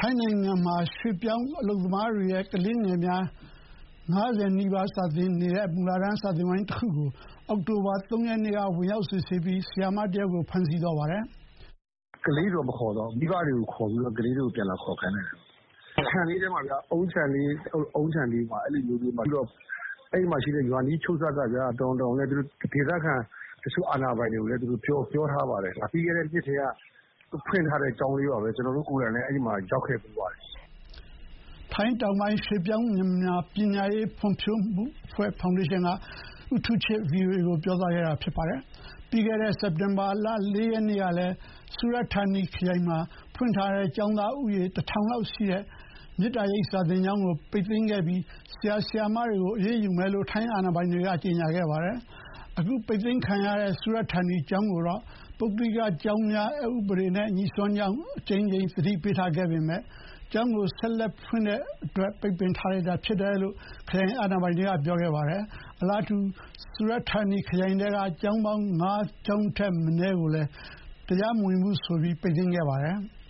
ထိုင်းနိုင်ငံမှာရွှေ့ပြောင်းအလုပ်သမားတွေရဲ့ကလေးငယ်များ50နီးပါးစာသင်နေတဲ့မူလတန်းစာသင်ဝိုင်းတစ်ခုကိုအောက်တိုဘာ3ရက်နေ့ကဝင်ရောက်စစ်ဆေးပြီးဆရာမတယောက်ကိုဖမ်းဆီးသွားပါတယ်။ကလေးတော့မခေါ်တော့မိဘတွေကိုခေါ်ပြီးတော့ကလေးတွေကိုပြန်လာခေါ်ခိုင်းတယ်။ခြံလေးထဲမှာဗျအုံးခြံလေးမှာအဲ့လိုမျိုးလေးမှာပြီးတော့အဲ့မှာရှိတဲ့ရွာနီးချုပ်ဆက်ကဗျတောင်လည်းသူတို့ဒေသခံတချို့အာဏာပိုင်တွေကိုလည်းသူတို့ပြောထားပါတယ်။ပြီးခဲ့တဲ့နှစ်ထဲကဖွင့်ထားတဲ့ကျောင်းလေးပါပဲကျွန်တော်တို့ကိုယ်တိုင်လည်းအဲ့ဒီမှာရောက်ခဲ့ပြီးပါတယ်။ထိုင်းတောင်ပိုင်းရွှေ့ပြောင်းမြန်မာပညာရေးဖွံ့ဖြိုးမှုအဖွဲ့ဖောင်ဒေးရှင်းကဦးထုချစ် VOA ကိုပြောသွားခဲ့တာဖြစ်ပါတယ်။ပြီးခဲ့တဲ့စက်တင်ဘာလ4ရက်နေ့ကလည်းဆူရတ်ဌာနီခရိုင်မှာဖွင့်ထားတဲ့ကျောင်းသားဦးရေ1000လောက်ရှိတဲ့မြစ်တာရိပ်စာသင်ကျောင်းကိုပိတ်သိမ်းခဲ့ပြီးဆရာမတွေကိုအရေးယူမယ်လို့ထိုင်းအာဏာပိုင်တွေကကြေညာခဲ့ပါတယ်။အခုပိတ်သိမ်းခံရတဲ့ဆူရတ်ဌာနီကျောင်းကိုတော့ပုဂ္ဂလိကကျောင်းများဥပဒေနဲ့ညီစွမ်းကြောင်းအကြိမ်ကြိမ်သတိပေးထားခဲ့ပေမဲ့ကျောင်းကိုဆက်လက်ဖွင့်တဲ့အတွက်ပိတ်ပင်ထားလိုက်တာဖြစ်တယ်လို့ခရိုင်အာဏာပိုင်တွေကပြောခဲ့ပါတယ်။အလားတူဆူရတ်ဌာနီခရိုင်တွေကကျောင်းပေါင်း9ကျောင်းထက်မနည်းကိုလည်းတရားမဝင်ဘူးဆိုပြီးပိတ်သိမ်းခဲ့ပါတယ်။